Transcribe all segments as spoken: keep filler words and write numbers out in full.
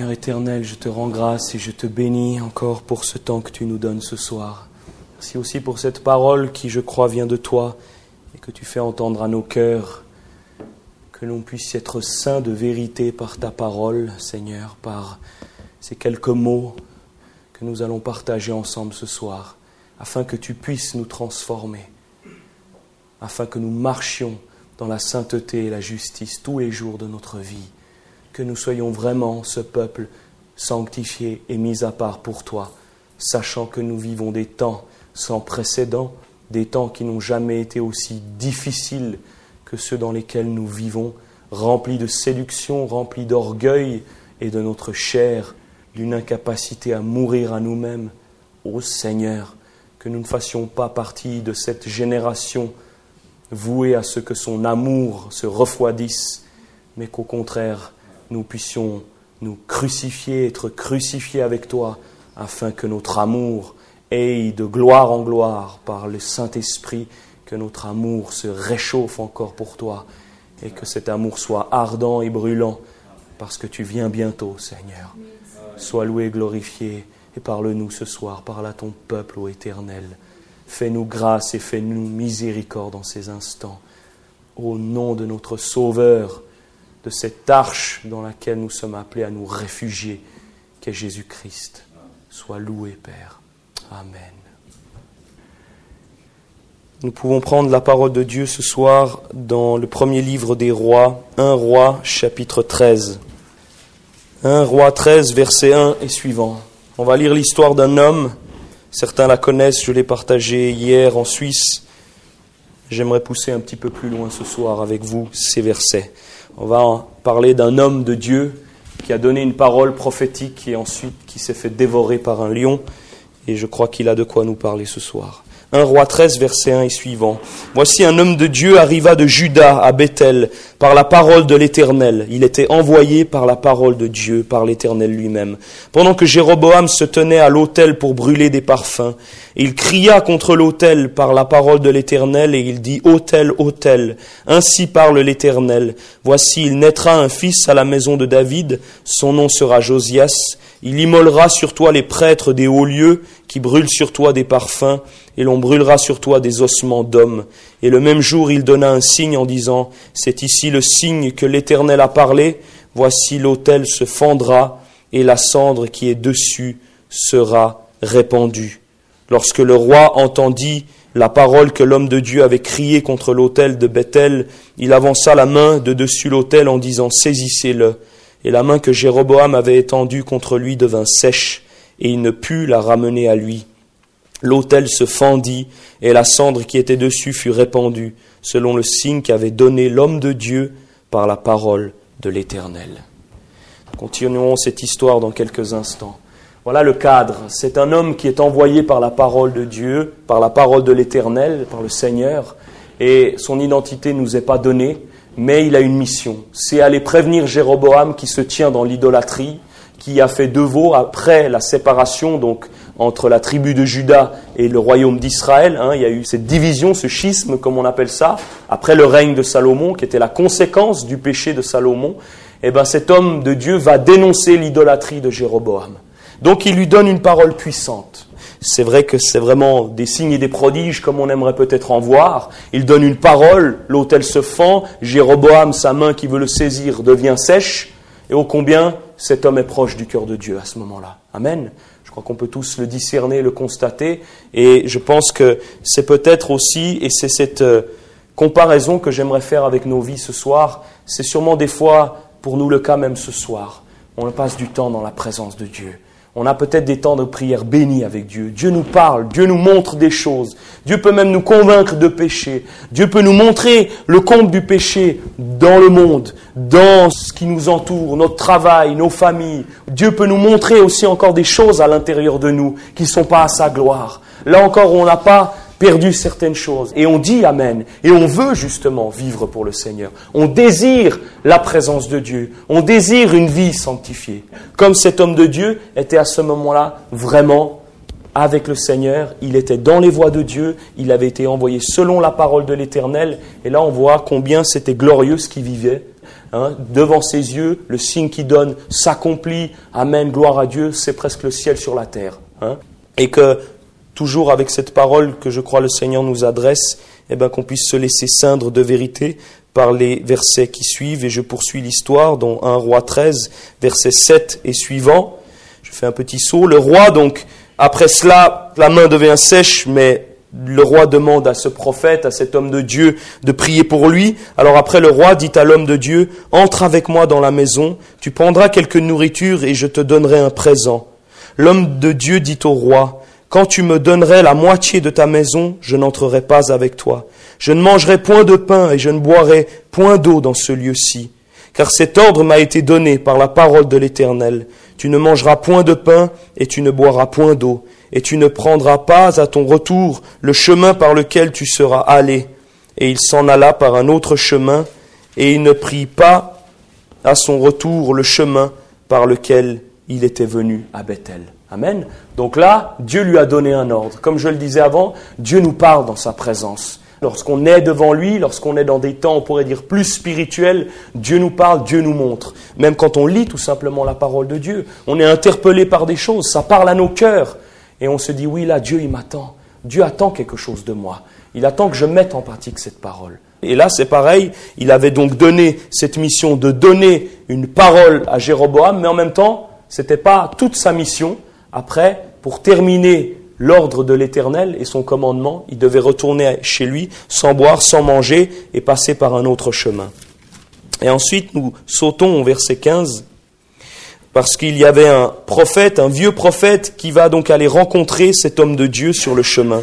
Seigneur éternel, je te rends grâce et je te bénis encore pour ce temps que tu nous donnes ce soir. Merci aussi pour cette parole qui, je crois, vient de toi et que tu fais entendre à nos cœurs, que l'on puisse être saints de vérité par ta parole, Seigneur, par ces quelques mots que nous allons partager ensemble ce soir, afin que tu puisses nous transformer, afin que nous marchions dans la sainteté et la justice tous les jours de notre vie, que nous soyons vraiment ce peuple sanctifié et mis à part pour toi, sachant que nous vivons des temps sans précédent, des temps qui n'ont jamais été aussi difficiles que ceux dans lesquels nous vivons, remplis de séduction, remplis d'orgueil et de notre chair, d'une incapacité à mourir à nous-mêmes. Ô Seigneur, que nous ne fassions pas partie de cette génération vouée à ce que son amour se refroidisse, mais qu'au contraire, nous puissions nous crucifier, être crucifiés avec toi, afin que notre amour aille de gloire en gloire par le Saint-Esprit, que notre amour se réchauffe encore pour toi, et que cet amour soit ardent et brûlant, parce que tu viens bientôt, Seigneur. Sois loué et glorifié, et parle-nous ce soir, parle à ton peuple, ô Éternel. Fais-nous grâce et fais-nous miséricorde en ces instants. Au nom de notre Sauveur, de cette arche dans laquelle nous sommes appelés à nous réfugier, qu'est Jésus-Christ. Sois loué, Père. Amen. Nous pouvons prendre la parole de Dieu ce soir dans le premier livre des Rois, un Roi, chapitre treize. un Roi treize, verset un et suivant. On va lire l'histoire d'un homme. Certains la connaissent, je l'ai partagée hier en Suisse. J'aimerais pousser un petit peu plus loin ce soir avec vous ces versets. On va parler d'un homme de Dieu qui a donné une parole prophétique et ensuite qui s'est fait dévorer par un lion. Et je crois qu'il a de quoi nous parler ce soir. un Roi treize, verset un et suivant. Voici un homme de Dieu arriva de Juda à Bethel par la parole de l'Éternel. Il était envoyé par la parole de Dieu, par l'Éternel lui-même. Pendant que Jéroboam se tenait à l'autel pour brûler des parfums, il cria contre l'autel par la parole de l'Éternel et il dit « Autel, autel, ainsi parle l'Éternel. Voici, il naîtra un fils à la maison de David, son nom sera Josias. Il immolera sur toi les prêtres des hauts lieux qui brûlent sur toi des parfums, et l'on brûlera sur toi des ossements d'hommes. Et le même jour, il donna un signe en disant, c'est ici le signe que l'Éternel a parlé. Voici l'autel se fendra, et la cendre qui est dessus sera répandue. Lorsque le roi entendit la parole que l'homme de Dieu avait criée contre l'autel de Bethel, il avança la main de dessus l'autel en disant, saisissez-le. Et la main que Jéroboam avait étendue contre lui devint sèche, et il ne put la ramener à lui. L'autel se fendit, et la cendre qui était dessus fut répandue, selon le signe qu'avait donné l'homme de Dieu par la parole de l'Éternel. Continuons cette histoire dans quelques instants. Voilà le cadre. C'est un homme qui est envoyé par la parole de Dieu, par la parole de l'Éternel, par le Seigneur, et son identité ne nous est pas donnée, mais il a une mission. C'est aller prévenir Jéroboam qui se tient dans l'idolâtrie, qui a fait deux veaux après la séparation donc entre la tribu de Juda et le royaume d'Israël. Hein, il y a eu cette division, ce schisme comme on appelle ça, après le règne de Salomon, qui était la conséquence du péché de Salomon. Et ben cet homme de Dieu va dénoncer l'idolâtrie de Jéroboam. Donc il lui donne une parole puissante. C'est vrai que c'est vraiment des signes et des prodiges comme on aimerait peut-être en voir. Il donne une parole, l'autel se fend, Jéroboam, sa main qui veut le saisir, devient sèche. Et ô combien cet homme est proche du cœur de Dieu à ce moment-là. Amen. Je crois qu'on peut tous le discerner, le constater. Et je pense que c'est peut-être aussi, et c'est cette comparaison que j'aimerais faire avec nos vies ce soir, c'est sûrement des fois pour nous le cas même ce soir. On passe du temps dans la présence de Dieu. On a peut-être des temps de prière bénis avec Dieu. Dieu nous parle, Dieu nous montre des choses. Dieu peut même nous convaincre de péché. Dieu peut nous montrer le comble du péché dans le monde, dans ce qui nous entoure, notre travail, nos familles. Dieu peut nous montrer aussi encore des choses à l'intérieur de nous qui ne sont pas à sa gloire. Là encore, on n'a pas perdu certaines choses. Et on dit Amen. Et on veut justement vivre pour le Seigneur. On désire la présence de Dieu. On désire une vie sanctifiée. Comme cet homme de Dieu était à ce moment-là vraiment avec le Seigneur. Il était dans les voies de Dieu. Il avait été envoyé selon la parole de l'Éternel. Et là, on voit combien c'était glorieux ce qu'il vivait. hein, devant ses yeux, le signe qu'il donne s'accomplit, amen, gloire à Dieu, c'est presque le ciel sur la terre. Hein. Et que, toujours avec cette parole que je crois le Seigneur nous adresse, eh ben, qu'on puisse se laisser ceindre de vérité par les versets qui suivent. Et je poursuis l'histoire dans un Roi treize, versets sept et suivants. Je fais un petit saut. Le roi, donc, après cela, la main devient sèche, mais le roi demande à ce prophète, à cet homme de Dieu, de prier pour lui. Alors après, le roi dit à l'homme de Dieu, « Entre avec moi dans la maison, tu prendras quelque nourriture et je te donnerai un présent. » L'homme de Dieu dit au roi, « Quand tu me donnerais la moitié de ta maison, je n'entrerai pas avec toi. Je ne mangerai point de pain et je ne boirai point d'eau dans ce lieu-ci. Car cet ordre m'a été donné par la parole de l'Éternel. Tu ne mangeras point de pain et tu ne boiras point d'eau. Et tu ne prendras pas à ton retour le chemin par lequel tu seras allé. » Et il s'en alla par un autre chemin, et il ne prit pas à son retour le chemin par lequel il était venu à Bethel. Amen. Donc là, Dieu lui a donné un ordre. Comme je le disais avant, Dieu nous parle dans sa présence. Lorsqu'on est devant lui, lorsqu'on est dans des temps, on pourrait dire plus spirituels, Dieu nous parle, Dieu nous montre. Même quand on lit tout simplement la parole de Dieu, on est interpellé par des choses, ça parle à nos cœurs. Et on se dit, oui, là, Dieu, il m'attend. Dieu attend quelque chose de moi. Il attend que je mette en pratique cette parole. Et là, c'est pareil, il avait donc donné cette mission de donner une parole à Jéroboam, mais en même temps, ce n'était pas toute sa mission. Après, pour terminer l'ordre de l'Éternel et son commandement, il devait retourner chez lui sans boire, sans manger et passer par un autre chemin. Et ensuite, nous sautons au verset quinze, parce qu'il y avait un prophète, un vieux prophète, qui va donc aller rencontrer cet homme de Dieu sur le chemin.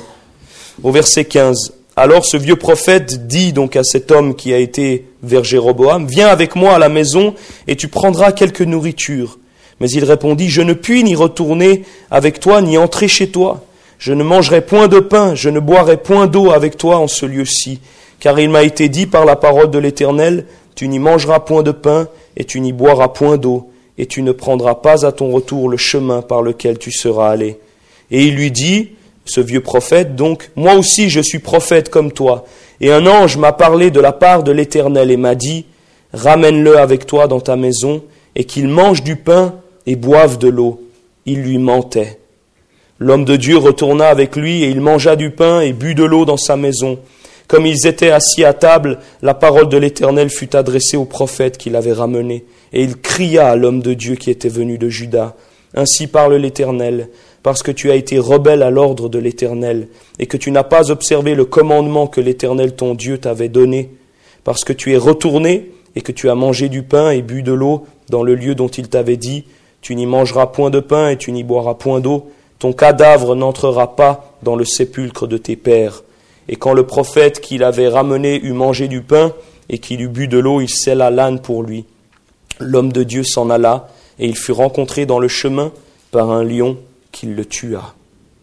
Au verset quinze, « Alors ce vieux prophète dit donc à cet homme qui a été vers Jéroboam, « Viens avec moi à la maison et tu prendras quelque nourriture. » Mais il répondit, « Je ne puis ni retourner avec toi, ni entrer chez toi. Je ne mangerai point de pain, je ne boirai point d'eau avec toi en ce lieu-ci. Car il m'a été dit par la parole de l'Éternel, tu n'y mangeras point de pain, et tu n'y boiras point d'eau, et tu ne prendras pas à ton retour le chemin par lequel tu seras allé. » Et il lui dit, ce vieux prophète, donc, « Moi aussi je suis prophète comme toi, et un ange m'a parlé de la part de l'Éternel et m'a dit, ramène-le avec toi dans ta maison, et qu'il mange du pain, et boivent de l'eau. » Il lui mentait. L'homme de Dieu retourna avec lui, et il mangea du pain et but de l'eau dans sa maison. Comme ils étaient assis à table, la parole de l'Éternel fut adressée au prophète qui l'avait ramené. Et il cria à l'homme de Dieu qui était venu de Juda. « Ainsi parle l'Éternel, parce que tu as été rebelle à l'ordre de l'Éternel, et que tu n'as pas observé le commandement que l'Éternel ton Dieu t'avait donné, parce que tu es retourné, et que tu as mangé du pain et bu de l'eau dans le lieu dont il t'avait dit, tu n'y mangeras point de pain et tu n'y boiras point d'eau, ton cadavre n'entrera pas dans le sépulcre de tes pères. Et quand le prophète qui l'avait ramené eut mangé du pain et qu'il eut bu de l'eau, il scella l'âne pour lui. L'homme de Dieu s'en alla et il fut rencontré dans le chemin par un lion qui le tua. »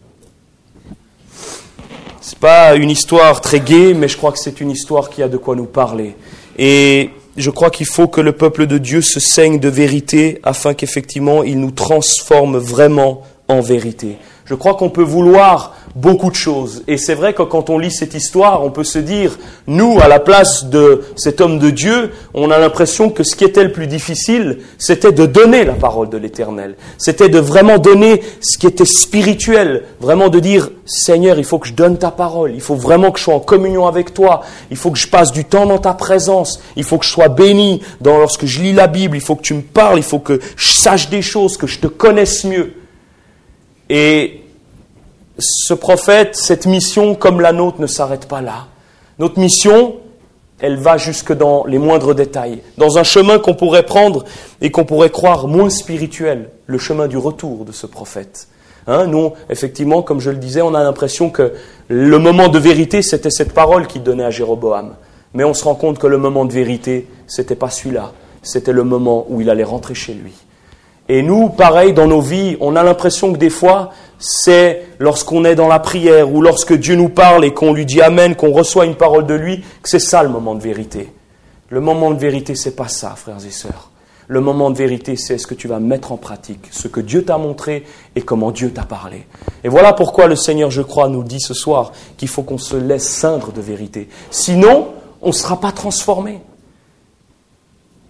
C'est pas une histoire très gaie, mais je crois que c'est une histoire qui a de quoi nous parler. Et je crois qu'il faut que le peuple de Dieu se saigne de vérité afin qu'effectivement il nous transforme vraiment en vérité. Je crois qu'on peut vouloir beaucoup de choses. Et c'est vrai que quand on lit cette histoire, on peut se dire, nous, à la place de cet homme de Dieu, on a l'impression que ce qui était le plus difficile, c'était de donner la parole de l'Éternel. C'était de vraiment donner ce qui était spirituel. Vraiment de dire, Seigneur, il faut que je donne ta parole. Il faut vraiment que je sois en communion avec toi. Il faut que je passe du temps dans ta présence. Il faut que je sois béni dans, lorsque je lis la Bible. Il faut que tu me parles. Il faut que je sache des choses, que je te connaisse mieux. Et ce prophète, cette mission, comme la nôtre, ne s'arrête pas là. Notre mission, elle va jusque dans les moindres détails. Dans un chemin qu'on pourrait prendre et qu'on pourrait croire moins spirituel, le chemin du retour de ce prophète. Hein, nous, effectivement, comme je le disais, on a l'impression que le moment de vérité, c'était cette parole qu'il donnait à Jéroboam. Mais on se rend compte que le moment de vérité, c'était pas celui-là. C'était le moment où il allait rentrer chez lui. Et nous, pareil, dans nos vies, on a l'impression que des fois, c'est lorsqu'on est dans la prière ou lorsque Dieu nous parle et qu'on lui dit Amen, qu'on reçoit une parole de lui, que c'est ça le moment de vérité. Le moment de vérité, c'est pas ça, frères et sœurs. Le moment de vérité, c'est ce que tu vas mettre en pratique, ce que Dieu t'a montré et comment Dieu t'a parlé. Et voilà pourquoi le Seigneur, je crois, nous dit ce soir qu'il faut qu'on se laisse ceindre de vérité. Sinon, on ne sera pas transformé.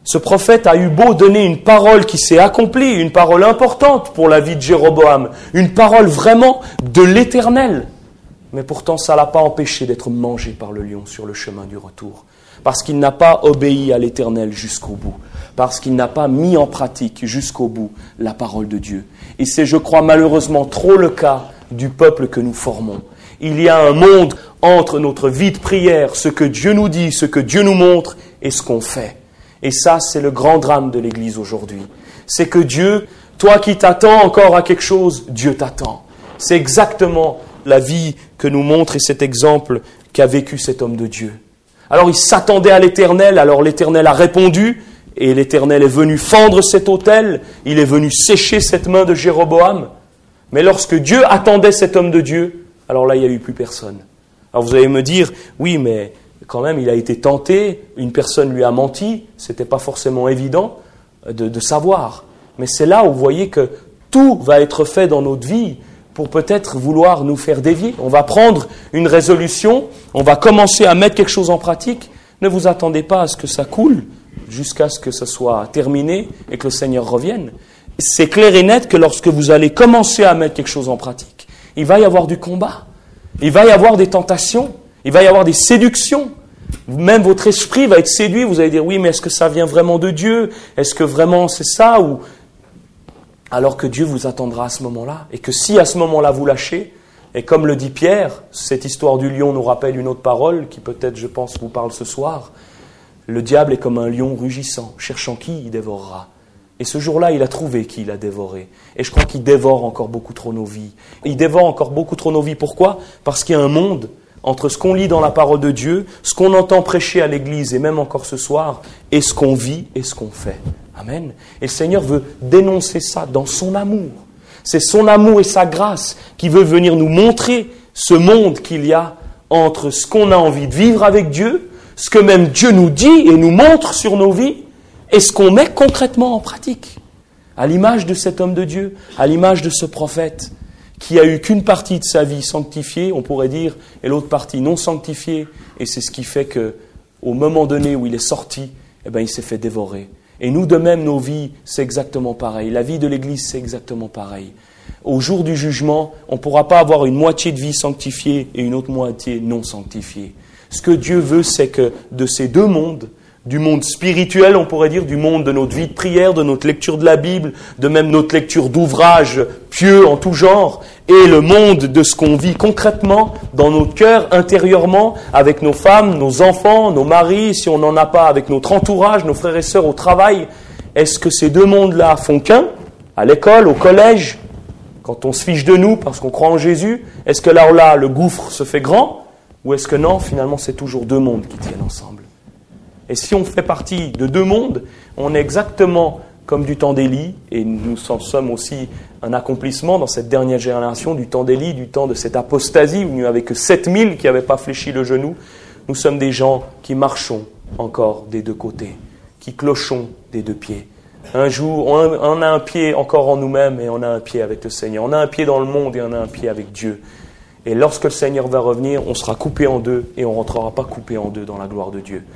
Ce prophète a eu beau donner une parole qui s'est accomplie, une parole importante pour la vie de Jéroboam, une parole vraiment de l'Éternel. Mais pourtant, ça ne l'a pas empêché d'être mangé par le lion sur le chemin du retour. Parce qu'il n'a pas obéi à l'Éternel jusqu'au bout. Parce qu'il n'a pas mis en pratique jusqu'au bout la parole de Dieu. Et c'est, je crois, malheureusement trop le cas du peuple que nous formons. Il y a un monde entre notre vie de prière, ce que Dieu nous dit, ce que Dieu nous montre et ce qu'on fait. Et ça, c'est le grand drame de l'Église aujourd'hui. C'est que Dieu, toi qui t'attends encore à quelque chose, Dieu t'attend. C'est exactement la vie que nous montre et cet exemple qu'a vécu cet homme de Dieu. Alors il s'attendait à l'Éternel, alors l'Éternel a répondu, et l'Éternel est venu fendre cet autel, il est venu sécher cette main de Jéroboam. Mais lorsque Dieu attendait cet homme de Dieu, alors là, il n'y a eu plus personne. Alors vous allez me dire, oui, mais quand même, il a été tenté, une personne lui a menti, ce n'était pas forcément évident de, de savoir. Mais c'est là où vous voyez que tout va être fait dans notre vie pour peut-être vouloir nous faire dévier. On va prendre une résolution, on va commencer à mettre quelque chose en pratique. Ne vous attendez pas à ce que ça coule jusqu'à ce que ça soit terminé et que le Seigneur revienne. C'est clair et net que lorsque vous allez commencer à mettre quelque chose en pratique, il va y avoir du combat, il va y avoir des tentations, il va y avoir des séductions. Même votre esprit va être séduit, vous allez dire, oui, mais est-ce que ça vient vraiment de Dieu? Est-ce que vraiment c'est ça? Ou... Alors que Dieu vous attendra à ce moment-là. Et que si à ce moment-là vous lâchez, et comme le dit Pierre, cette histoire du lion nous rappelle une autre parole, qui peut-être, je pense, vous parle ce soir. Le diable est comme un lion rugissant, cherchant qui il dévorera. Et ce jour-là, il a trouvé qui il a dévoré. Et je crois qu'il dévore encore beaucoup trop nos vies. Et il dévore encore beaucoup trop nos vies. Pourquoi? Parce qu'il y a un monde entre ce qu'on lit dans la parole de Dieu, ce qu'on entend prêcher à l'église, et même encore ce soir, et ce qu'on vit et ce qu'on fait. Amen. Et le Seigneur veut dénoncer ça dans son amour. C'est son amour et sa grâce qui veut venir nous montrer ce monde qu'il y a entre ce qu'on a envie de vivre avec Dieu, ce que même Dieu nous dit et nous montre sur nos vies, et ce qu'on met concrètement en pratique. À l'image de cet homme de Dieu, à l'image de ce prophète, qui a eu qu'une partie de sa vie sanctifiée, on pourrait dire, et l'autre partie non sanctifiée, et c'est ce qui fait que, au moment donné où il est sorti, eh ben, il s'est fait dévorer. Et nous, de même, nos vies, c'est exactement pareil. La vie de l'Église, c'est exactement pareil. Au jour du jugement, on ne pourra pas avoir une moitié de vie sanctifiée et une autre moitié non sanctifiée. Ce que Dieu veut, c'est que de ces deux mondes, du monde spirituel, on pourrait dire, du monde de notre vie de prière, de notre lecture de la Bible, de même notre lecture d'ouvrages pieux en tout genre, et le monde de ce qu'on vit concrètement dans notre cœur, intérieurement, avec nos femmes, nos enfants, nos maris, si on n'en a pas, avec notre entourage, nos frères et sœurs au travail. Est-ce que ces deux mondes-là font qu'un? À l'école, au collège, quand on se fiche de nous parce qu'on croit en Jésus, est-ce que là, là, le gouffre se fait grand? Ou est-ce que non, finalement, c'est toujours deux mondes qui tiennent ensemble? Et si on fait partie de deux mondes, on est exactement comme du temps d'Élie, et nous en sommes aussi un accomplissement dans cette dernière génération du temps d'Élie, du temps de cette apostasie, où il n'y avait que sept mille qui n'avaient pas fléchi le genou. Nous sommes des gens qui marchons encore des deux côtés, qui clochons des deux pieds. Un jour, on a un pied encore en nous-mêmes et on a un pied avec le Seigneur. On a un pied dans le monde et on a un pied avec Dieu. Et lorsque le Seigneur va revenir, on sera coupé en deux et on ne rentrera pas coupé en deux dans la gloire de Dieu.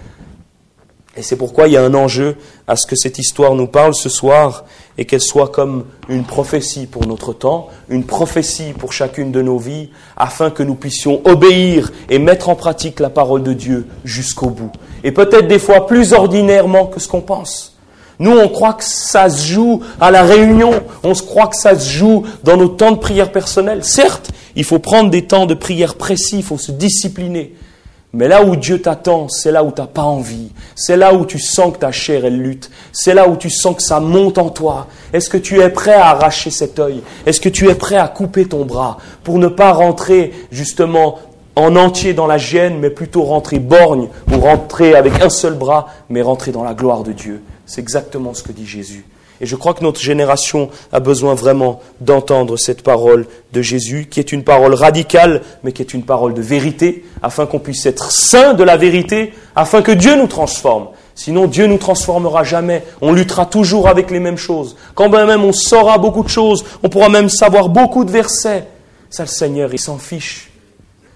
Et c'est pourquoi il y a un enjeu à ce que cette histoire nous parle ce soir et qu'elle soit comme une prophétie pour notre temps, une prophétie pour chacune de nos vies, afin que nous puissions obéir et mettre en pratique la parole de Dieu jusqu'au bout. Et peut-être des fois plus ordinairement que ce qu'on pense. Nous, on croit que ça se joue à la réunion, on se croit que ça se joue dans nos temps de prière personnelle. Certes, il faut prendre des temps de prière précis, il faut se discipliner. Mais là où Dieu t'attend, c'est là où tu n'as pas envie. C'est là où tu sens que ta chair, elle lutte. C'est là où tu sens que ça monte en toi. Est-ce que tu es prêt à arracher cet œil? Est-ce que tu es prêt à couper ton bras pour ne pas rentrer justement en entier dans la gêne, mais plutôt rentrer borgne ou rentrer avec un seul bras, mais rentrer dans la gloire de Dieu? C'est exactement ce que dit Jésus. Et je crois que notre génération a besoin vraiment d'entendre cette parole de Jésus, qui est une parole radicale, mais qui est une parole de vérité, afin qu'on puisse être saints de la vérité, afin que Dieu nous transforme. Sinon, Dieu ne nous transformera jamais. On luttera toujours avec les mêmes choses. Quand même on saura beaucoup de choses, on pourra même savoir beaucoup de versets. Ça, le Seigneur, il s'en fiche.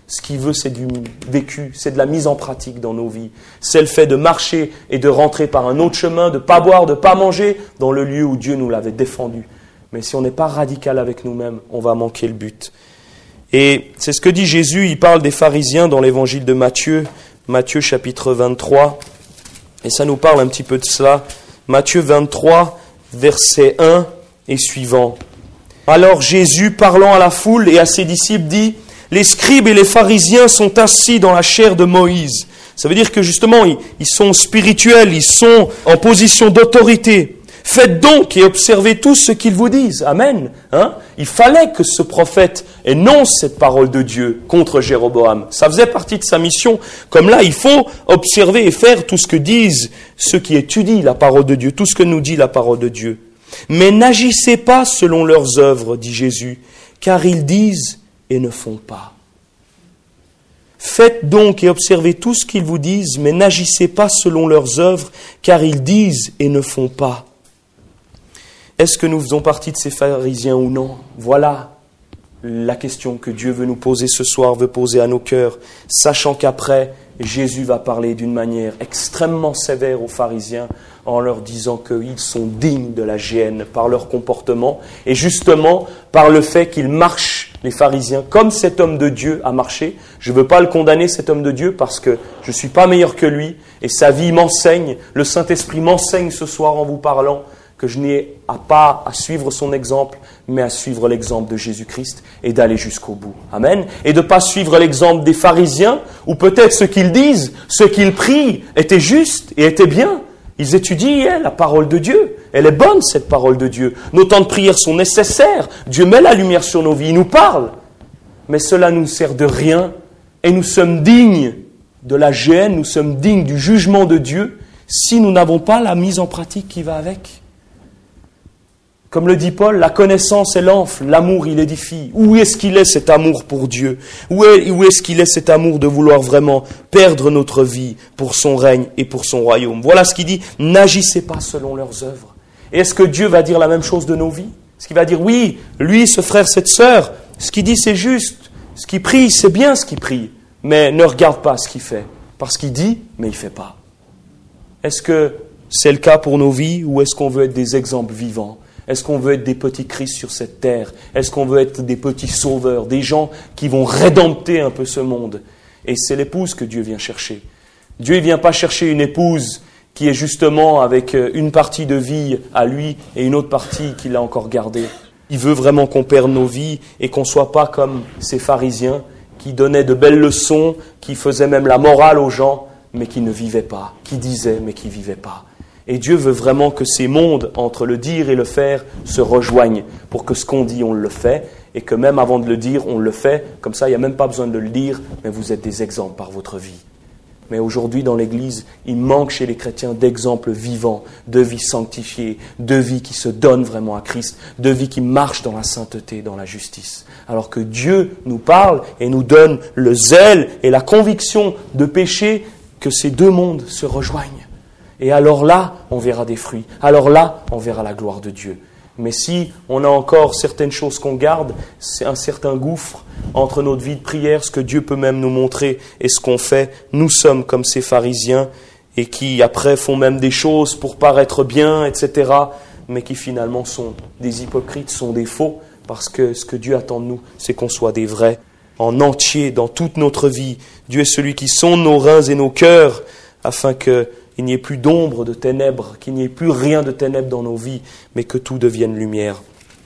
Ce qu'il veut, c'est du vécu, c'est de la mise en pratique dans nos vies. C'est le fait de marcher et de rentrer par un autre chemin, de ne pas boire, de ne pas manger dans le lieu où Dieu nous l'avait défendu. Mais si on n'est pas radical avec nous-mêmes, on va manquer le but. Et c'est ce que dit Jésus, il parle des pharisiens dans l'évangile de Matthieu, Matthieu chapitre vingt-trois, et ça nous parle un petit peu de cela. Matthieu vingt-trois, verset un et suivant. Alors Jésus, parlant à la foule et à ses disciples, dit: les scribes et les pharisiens sont assis dans la chaire de Moïse. Ça veut dire que justement, ils, ils sont spirituels, ils sont en position d'autorité. Faites donc et observez tous ce qu'ils vous disent. Amen. Hein? Il fallait que ce prophète énonce cette parole de Dieu contre Jéroboam. Ça faisait partie de sa mission. Comme là, il faut observer et faire tout ce que disent ceux qui étudient la parole de Dieu, tout ce que nous dit la parole de Dieu. Mais n'agissez pas selon leurs œuvres, dit Jésus, car ils disent et ne font pas. Faites donc et observez tout ce qu'ils vous disent, mais n'agissez pas selon leurs œuvres, car ils disent et ne font pas. Est-ce que nous faisons partie de ces pharisiens ou non? Voilà la question que Dieu veut nous poser ce soir, veut poser à nos cœurs, sachant qu'après, Jésus va parler d'une manière extrêmement sévère aux pharisiens, en leur disant qu'ils sont dignes de la géhenne par leur comportement, et justement par le fait qu'ils marchent, les pharisiens, comme cet homme de Dieu a marché. Je ne veux pas le condamner, cet homme de Dieu, parce que je ne suis pas meilleur que lui, et sa vie m'enseigne, le Saint-Esprit m'enseigne ce soir en vous parlant, que je n'ai à pas à suivre son exemple, mais à suivre l'exemple de Jésus-Christ et d'aller jusqu'au bout. Amen. Et de ne pas suivre l'exemple des pharisiens, où peut-être ce qu'ils disent, ce qu'ils prient, était juste et était bien. Ils étudient la parole de Dieu. Elle est bonne, cette parole de Dieu. Nos temps de prière sont nécessaires. Dieu met la lumière sur nos vies, il nous parle. Mais cela ne nous sert de rien. Et nous sommes dignes de la géhenne, nous sommes dignes du jugement de Dieu, si nous n'avons pas la mise en pratique qui va avec. Comme le dit Paul, la connaissance, elle enfle, l'amour, il édifie. Où est-ce qu'il est cet amour pour Dieu? Où est, où est-ce qu'il est cet amour de vouloir vraiment perdre notre vie pour son règne et pour son royaume? Voilà ce qu'il dit, n'agissez pas selon leurs œuvres. Et est-ce que Dieu va dire la même chose de nos vies? Est-ce qu'il va dire, oui, lui, ce frère, cette sœur, ce qu'il dit, c'est juste. Ce qu'il prie, c'est bien ce qu'il prie. Mais ne regarde pas ce qu'il fait. Parce qu'il dit, mais il ne fait pas. Est-ce que c'est le cas pour nos vies ou est-ce qu'on veut être des exemples vivants? Est-ce qu'on veut être des petits Christ sur cette terre? Est-ce qu'on veut être des petits sauveurs, des gens qui vont rédempter un peu ce monde? Et c'est l'épouse que Dieu vient chercher. Dieu ne vient pas chercher une épouse qui est justement avec une partie de vie à lui et une autre partie qu'il a encore gardée. Il veut vraiment qu'on perde nos vies et qu'on ne soit pas comme ces pharisiens qui donnaient de belles leçons, qui faisaient même la morale aux gens, mais qui ne vivaient pas, qui disaient mais qui ne vivaient pas. Et Dieu veut vraiment que ces mondes, entre le dire et le faire, se rejoignent pour que ce qu'on dit, on le fait, et que même avant de le dire, on le fait. Comme ça, il n'y a même pas besoin de le dire, mais vous êtes des exemples par votre vie. Mais aujourd'hui, dans l'Église, il manque chez les chrétiens d'exemples vivants, de vie sanctifiée, de vie qui se donne vraiment à Christ, de vie qui marche dans la sainteté, dans la justice. Alors que Dieu nous parle et nous donne le zèle et la conviction de péché, que ces deux mondes se rejoignent. Et alors là, on verra des fruits. Alors là, on verra la gloire de Dieu. Mais si on a encore certaines choses qu'on garde, c'est un certain gouffre entre notre vie de prière, ce que Dieu peut même nous montrer et ce qu'on fait. Nous sommes comme ces pharisiens et qui après font même des choses pour paraître bien, et cetera, mais qui finalement sont des hypocrites, sont des faux, parce que ce que Dieu attend de nous, c'est qu'on soit des vrais, en entier, dans toute notre vie. Dieu est celui qui sonde nos reins et nos cœurs, afin que il n'y ait plus d'ombre de ténèbres, qu'il n'y ait plus rien de ténèbres dans nos vies, mais que tout devienne lumière.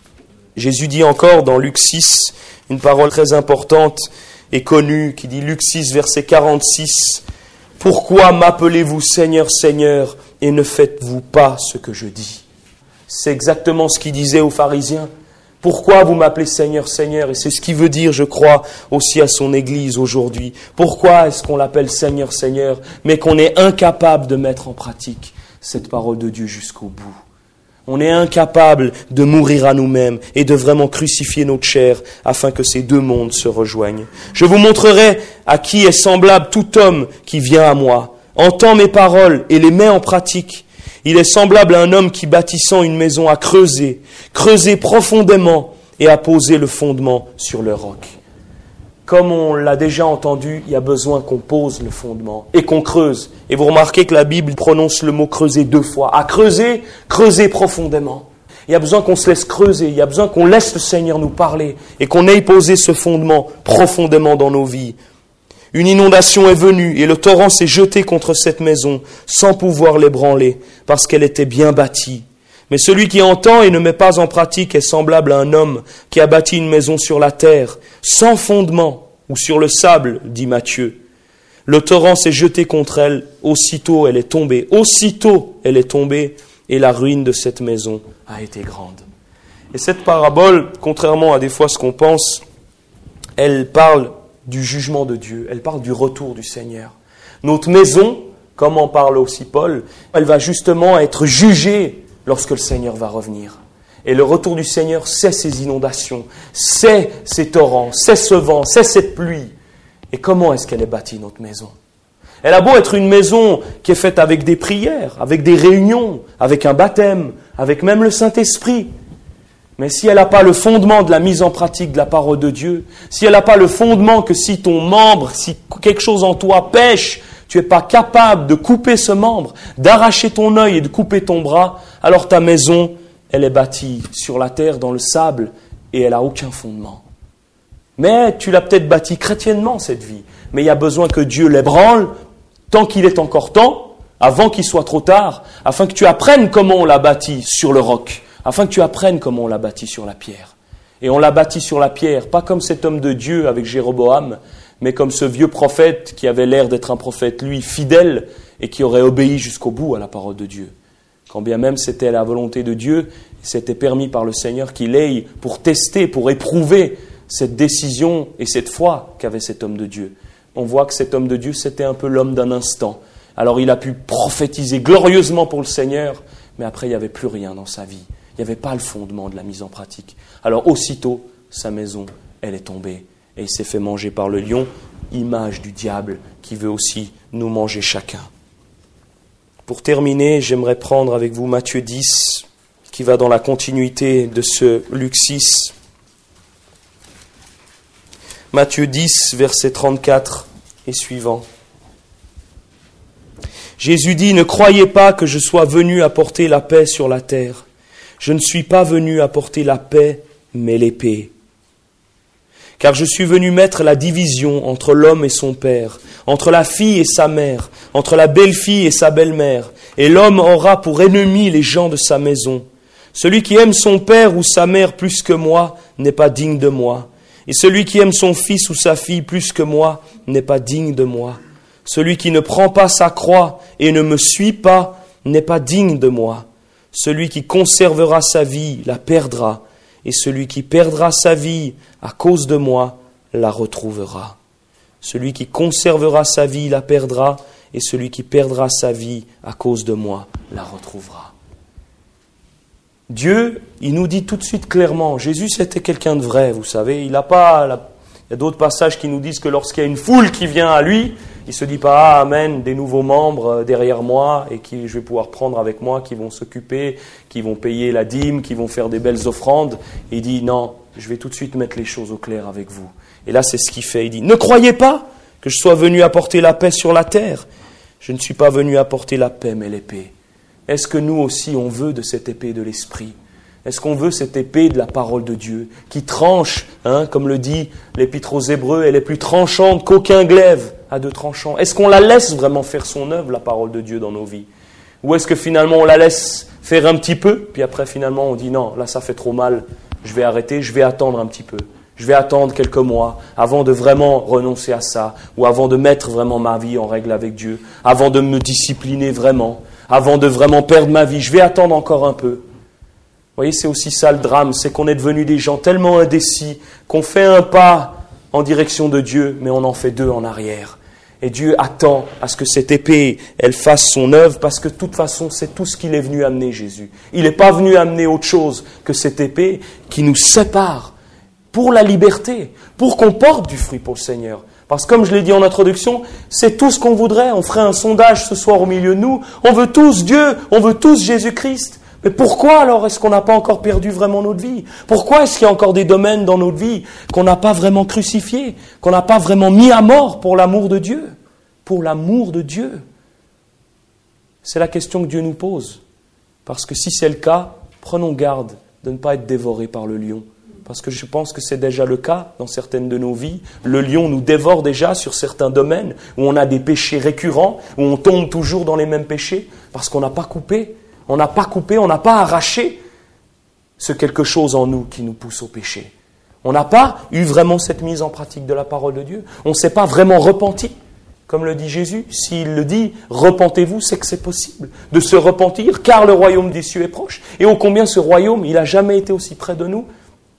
Jésus dit encore dans Luc six, une parole très importante et connue, qui dit Luc six, verset quarante-six, « Pourquoi m'appelez-vous Seigneur, Seigneur, et ne faites-vous pas ce que je dis ?» C'est exactement ce qu'il disait aux pharisiens. Pourquoi vous m'appelez Seigneur, Seigneur? Et c'est ce qu'il veut dire, je crois, aussi à son Église aujourd'hui. Pourquoi est-ce qu'on l'appelle Seigneur, Seigneur, mais qu'on est incapable de mettre en pratique cette parole de Dieu jusqu'au bout? On est incapable de mourir à nous-mêmes et de vraiment crucifier notre chair afin que ces deux mondes se rejoignent. Je vous montrerai à qui est semblable tout homme qui vient à moi, entend mes paroles et les met en pratique. Il est semblable à un homme qui, bâtissant une maison, a creusé, creusé profondément et a posé le fondement sur le roc. comme on l'a déjà entendu, il y a besoin qu'on pose le fondement et qu'on creuse. Et vous remarquez que la Bible prononce le mot creuser deux fois. À creuser, creuser profondément. Il y a besoin qu'on se laisse creuser, il y a besoin qu'on laisse le Seigneur nous parler et qu'on ait posé ce fondement profondément dans nos vies. Une inondation est venue et le torrent s'est jeté contre cette maison sans pouvoir l'ébranler parce qu'elle était bien bâtie. Mais celui qui entend et ne met pas en pratique est semblable à un homme qui a bâti une maison sur la terre, sans fondement ou sur le sable, dit Matthieu. Le torrent s'est jeté contre elle, aussitôt elle est tombée, aussitôt elle est tombée, et la ruine de cette maison a été grande. Et cette parabole, contrairement à des fois ce qu'on pense, elle parle du jugement de Dieu, elle parle du retour du Seigneur. Notre maison, comme en parle aussi Paul, elle va justement être jugée lorsque le Seigneur va revenir. Et le retour du Seigneur, c'est ces inondations, c'est ces torrents, c'est ce vent, c'est cette pluie. Et comment est-ce qu'elle est bâtie, notre maison ? Elle a beau être une maison qui est faite avec des prières, avec des réunions, avec un baptême, avec même le Saint-Esprit. Mais si elle n'a pas le fondement de la mise en pratique de la parole de Dieu, si elle n'a pas le fondement que si ton membre, si quelque chose en toi pêche, tu n'es pas capable de couper ce membre, d'arracher ton œil et de couper ton bras, alors ta maison, elle est bâtie sur la terre, dans le sable, et elle n'a aucun fondement. Mais tu l'as peut-être bâtie chrétiennement, cette vie. Mais il y a besoin que Dieu l'ébranle, tant qu'il est encore temps, avant qu'il soit trop tard, afin que tu apprennes comment on l'a bâti sur le roc, afin que tu apprennes comment on l'a bâti sur la pierre. Et on l'a bâti sur la pierre, pas comme cet homme de Dieu avec Jéroboam, mais comme ce vieux prophète qui avait l'air d'être un prophète, lui, fidèle, et qui aurait obéi jusqu'au bout à la parole de Dieu. Quand bien même c'était la volonté de Dieu, c'était permis par le Seigneur qu'il aille pour tester, pour éprouver cette décision et cette foi qu'avait cet homme de Dieu. On voit que cet homme de Dieu, c'était un peu l'homme d'un instant. Alors il a pu prophétiser glorieusement pour le Seigneur, mais après il n'y avait plus rien dans sa vie. Il n'y avait pas le fondement de la mise en pratique. Alors aussitôt, sa maison, elle est tombée. Et il s'est fait manger par le lion, image du diable qui veut aussi nous manger chacun. Pour terminer, j'aimerais prendre avec vous Matthieu dix, qui va dans la continuité de ce Luc six. Matthieu dix, verset trente-quatre et suivant. Jésus dit, « Ne croyez pas que je sois venu apporter la paix sur la terre. Je ne suis pas venu apporter la paix, mais l'épée. Car je suis venu mettre la division entre l'homme et son père, entre la fille et sa mère, entre la belle-fille et sa belle-mère. Et l'homme aura pour ennemis les gens de sa maison. Celui qui aime son père ou sa mère plus que moi n'est pas digne de moi. Et celui qui aime son fils ou sa fille plus que moi n'est pas digne de moi. Celui qui ne prend pas sa croix et ne me suit pas n'est pas digne de moi. Celui qui conservera sa vie la perdra, et celui qui perdra sa vie à cause de moi la retrouvera. Celui qui conservera sa vie la perdra, et celui qui perdra sa vie à cause de moi la retrouvera. » Dieu, il nous dit tout de suite clairement, Jésus c'était quelqu'un de vrai, vous savez, il n'a pas, la... il y a d'autres passages qui nous disent que lorsqu'il y a une foule qui vient à lui, il ne se dit pas, ah, amen, des nouveaux membres derrière moi et qui je vais pouvoir prendre avec moi, qui vont s'occuper, qui vont payer la dîme, qui vont faire des belles offrandes. Et il dit, non, je vais tout de suite mettre les choses au clair avec vous. Et là, c'est ce qu'il fait. Il dit, ne croyez pas que je sois venu apporter la paix sur la terre. Je ne suis pas venu apporter la paix, mais l'épée. Est-ce que nous aussi, on veut de cette épée de l'esprit ? Est-ce qu'on veut cette épée de la parole de Dieu qui tranche, hein, comme le dit l'Épître aux Hébreux, elle est plus tranchante qu'aucun glaive à deux tranchants. Est-ce qu'on la laisse vraiment faire son œuvre, la parole de Dieu, dans nos vies ? Ou est-ce que finalement on la laisse faire un petit peu, puis après finalement on dit non, là ça fait trop mal, je vais arrêter, je vais attendre un petit peu. Je vais attendre quelques mois avant de vraiment renoncer à ça, ou avant de mettre vraiment ma vie en règle avec Dieu, avant de me discipliner vraiment, avant de vraiment perdre ma vie. Je vais attendre encore un peu. Vous voyez, c'est aussi ça le drame, c'est qu'on est devenus des gens tellement indécis qu'on fait un pas en direction de Dieu, mais on en fait deux en arrière. Et Dieu attend à ce que cette épée, elle fasse son œuvre, parce que de toute façon, c'est tout ce qu'il est venu amener, Jésus. Il n'est pas venu amener autre chose que cette épée qui nous sépare pour la liberté, pour qu'on porte du fruit pour le Seigneur. Parce que comme je l'ai dit en introduction, c'est tout ce qu'on voudrait. On ferait un sondage ce soir au milieu de nous. On veut tous Dieu, on veut tous Jésus-Christ. Mais pourquoi alors est-ce qu'on n'a pas encore perdu vraiment notre vie? Pourquoi est-ce qu'il y a encore des domaines dans notre vie qu'on n'a pas vraiment crucifiés, qu'on n'a pas vraiment mis à mort pour l'amour de Dieu? Pour l'amour de Dieu. C'est la question que Dieu nous pose. Parce que si c'est le cas, prenons garde de ne pas être dévorés par le lion. Parce que je pense que c'est déjà le cas dans certaines de nos vies. Le lion nous dévore déjà sur certains domaines où on a des péchés récurrents, où on tombe toujours dans les mêmes péchés, parce qu'on n'a pas coupé, on n'a pas coupé, on n'a pas arraché ce quelque chose en nous qui nous pousse au péché. On n'a pas eu vraiment cette mise en pratique de la parole de Dieu. On ne s'est pas vraiment repenti, comme le dit Jésus. S'il le dit, repentez-vous, c'est que c'est possible de se repentir, car le royaume des cieux est proche. Et ô combien ce royaume, il n'a jamais été aussi près de nous.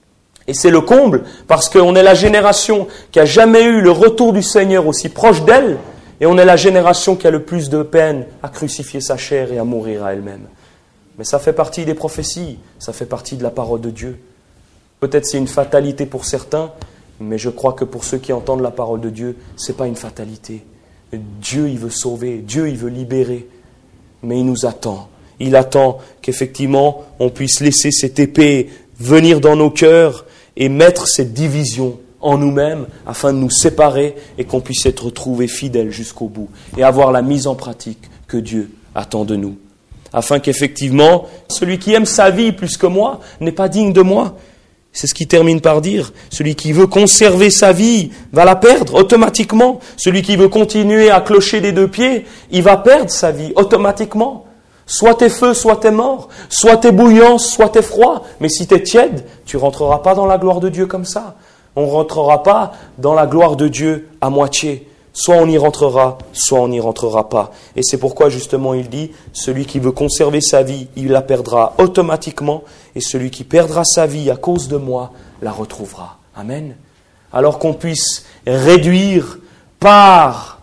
Et c'est le comble, parce qu'on est la génération qui a jamais eu le retour du Seigneur aussi proche d'elle, et on est la génération qui a le plus de peine à crucifier sa chair et à mourir à elle-même. Mais ça fait partie des prophéties, ça fait partie de la parole de Dieu. Peut-être c'est une fatalité pour certains, mais je crois que pour ceux qui entendent la parole de Dieu, ce n'est pas une fatalité. Dieu, il veut sauver, Dieu, il veut libérer, mais il nous attend. Il attend qu'effectivement, on puisse laisser cette épée venir dans nos cœurs et mettre cette division en nous-mêmes afin de nous séparer et qu'on puisse être retrouvés fidèles jusqu'au bout et avoir la mise en pratique que Dieu attend de nous. Afin qu'effectivement, celui qui aime sa vie plus que moi n'est pas digne de moi. C'est ce qu'il termine par dire. Celui qui veut conserver sa vie va la perdre automatiquement. Celui qui veut continuer à clocher des deux pieds, il va perdre sa vie automatiquement. Soit t'es feu, soit t'es mort. Soit t'es bouillant, soit t'es froid. Mais si t'es tiède, tu rentreras pas dans la gloire de Dieu comme ça. On rentrera pas dans la gloire de Dieu à moitié. Soit on y rentrera, soit on n'y rentrera pas. Et c'est pourquoi justement il dit, celui qui veut conserver sa vie, il la perdra automatiquement. Et celui qui perdra sa vie à cause de moi, la retrouvera. Amen. Alors qu'on puisse réduire par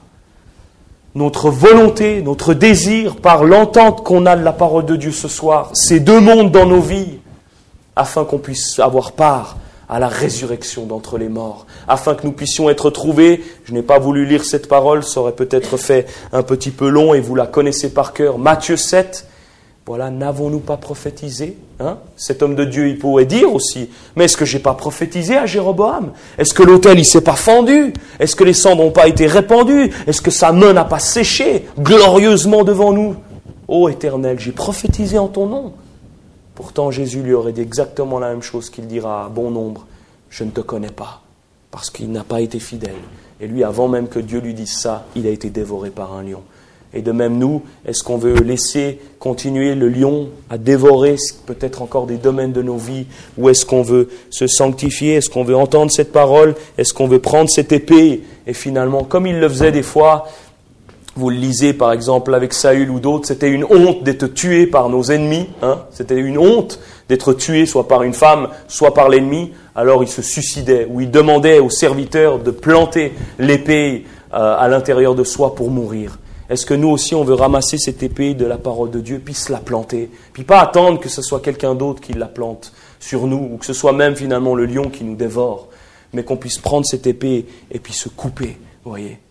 notre volonté, notre désir, par l'entente qu'on a de la parole de Dieu ce soir, ces deux mondes dans nos vies, afin qu'on puisse avoir part à la résurrection d'entre les morts, afin que nous puissions être trouvés. Je n'ai pas voulu lire cette parole, ça aurait peut-être fait un petit peu long et vous la connaissez par cœur. Matthieu sept, voilà, n'avons-nous pas prophétisé, hein? Cet homme de Dieu, il pourrait dire aussi, mais est-ce que j'ai pas prophétisé à Jéroboam? Est-ce que l'autel, il s'est pas fendu? Est-ce que les cendres n'ont pas été répandues? Est-ce que sa main n'a pas séché glorieusement devant nous? Ô Éternel, j'ai prophétisé en ton nom. Pourtant, Jésus lui aurait dit exactement la même chose qu'il dira à bon nombre. Je ne te connais pas, parce qu'il n'a pas été fidèle. Et lui, avant même que Dieu lui dise ça, il a été dévoré par un lion. Et de même nous, est-ce qu'on veut laisser continuer le lion à dévorer peut-être encore des domaines de nos vies? Ou est-ce qu'on veut se sanctifier? Est-ce qu'on veut entendre cette parole? Est-ce qu'on veut prendre cette épée? Et finalement, comme il le faisait des fois, vous le lisez par exemple avec Saül ou d'autres, c'était une honte d'être tué par nos ennemis. Hein, c'était une honte d'être tué soit par une femme, soit par l'ennemi. Alors il se suicidait, ou il demandait aux serviteurs de planter l'épée euh, à l'intérieur de soi pour mourir. Est-ce que nous aussi on veut ramasser cette épée de la parole de Dieu, puis se la planter, puis pas attendre que ce soit quelqu'un d'autre qui la plante sur nous, ou que ce soit même finalement le lion qui nous dévore, mais qu'on puisse prendre cette épée et puis se couper, vous voyez.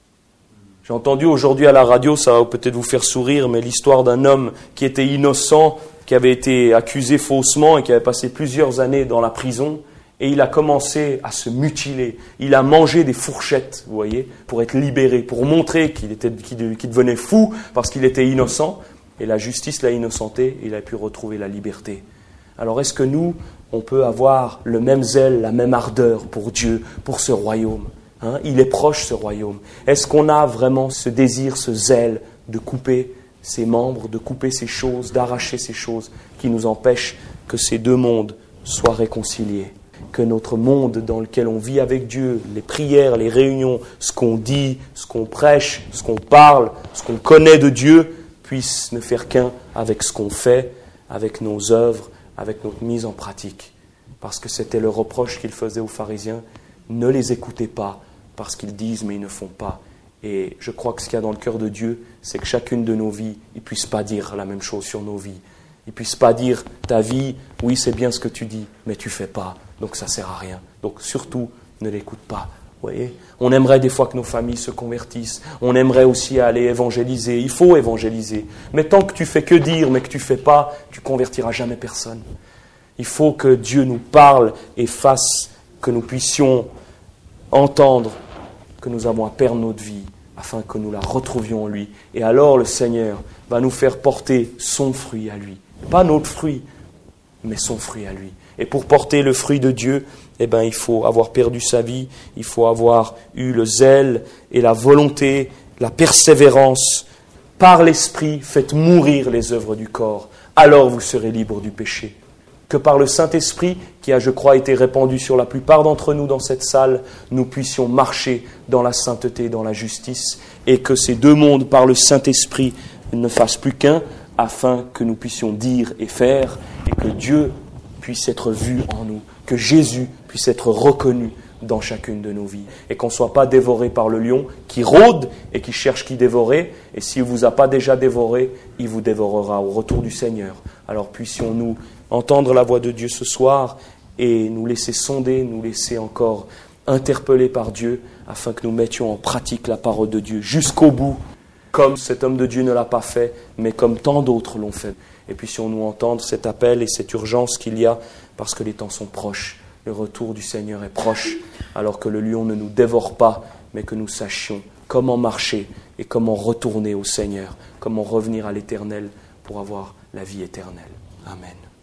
J'ai entendu aujourd'hui à la radio, ça va peut-être vous faire sourire, mais l'histoire d'un homme qui était innocent, qui avait été accusé faussement et qui avait passé plusieurs années dans la prison, et il a commencé à se mutiler. Il a mangé des fourchettes, vous voyez, pour être libéré, pour montrer qu'il était, qu'il, qu'il devenait fou parce qu'il était innocent. Et la justice l'a innocenté et il a pu retrouver la liberté. Alors est-ce que nous, on peut avoir le même zèle, la même ardeur pour Dieu, pour ce royaume? Hein, il est proche, ce royaume. Est-ce qu'on a vraiment ce désir, ce zèle de couper ses membres, de couper ces choses, d'arracher ces choses qui nous empêchent que ces deux mondes soient réconciliés? Que notre monde dans lequel on vit avec Dieu, les prières, les réunions, ce qu'on dit, ce qu'on prêche, ce qu'on parle, ce qu'on connaît de Dieu, puisse ne faire qu'un avec ce qu'on fait, avec nos œuvres, avec notre mise en pratique. Parce que c'était le reproche qu'il faisait aux pharisiens. Ne les écoutez pas, parce qu'ils disent mais ils ne font pas. Et je crois que ce qu'il y a dans le cœur de Dieu, c'est que chacune de nos vies, il ne puisse pas dire la même chose sur nos vies. Il ne puisse pas dire ta vie, oui c'est bien ce que tu dis, mais tu ne fais pas. Donc ça ne sert à rien. Donc surtout, ne l'écoute pas. Vous voyez, on aimerait des fois que nos familles se convertissent. On aimerait aussi aller évangéliser. Il faut évangéliser. Mais tant que tu fais que dire, mais que tu ne fais pas, tu ne convertiras jamais personne. Il faut que Dieu nous parle et fasse que nous puissions entendre que nous avons à perdre notre vie afin que nous la retrouvions en lui. Et alors le Seigneur va nous faire porter son fruit à lui. Pas notre fruit, mais son fruit à lui. Et pour porter le fruit de Dieu, eh ben, il faut avoir perdu sa vie, il faut avoir eu le zèle et la volonté, la persévérance. Par l'Esprit, faites mourir les œuvres du corps. Alors vous serez libres du péché. Que par le Saint-Esprit, qui a, je crois, été répandu sur la plupart d'entre nous dans cette salle, nous puissions marcher dans la sainteté, dans la justice, et que ces deux mondes, par le Saint-Esprit, ne fassent plus qu'un, afin que nous puissions dire et faire, et que Dieu puisse être vu en nous, que Jésus puisse être reconnu dans chacune de nos vies, et qu'on ne soit pas dévoré par le lion qui rôde et qui cherche qui dévorer, et s'il ne vous a pas déjà dévoré, il vous dévorera au retour du Seigneur. Alors puissions-nous entendre la voix de Dieu ce soir et nous laisser sonder, nous laisser encore interpeller par Dieu, afin que nous mettions en pratique la parole de Dieu jusqu'au bout, comme cet homme de Dieu ne l'a pas fait, mais comme tant d'autres l'ont fait. Et puissions-nous entendre cet appel et cette urgence qu'il y a, parce que les temps sont proches. Le retour du Seigneur est proche, alors que le lion ne nous dévore pas, mais que nous sachions comment marcher et comment retourner au Seigneur, comment revenir à l'Éternel pour avoir la vie éternelle. Amen.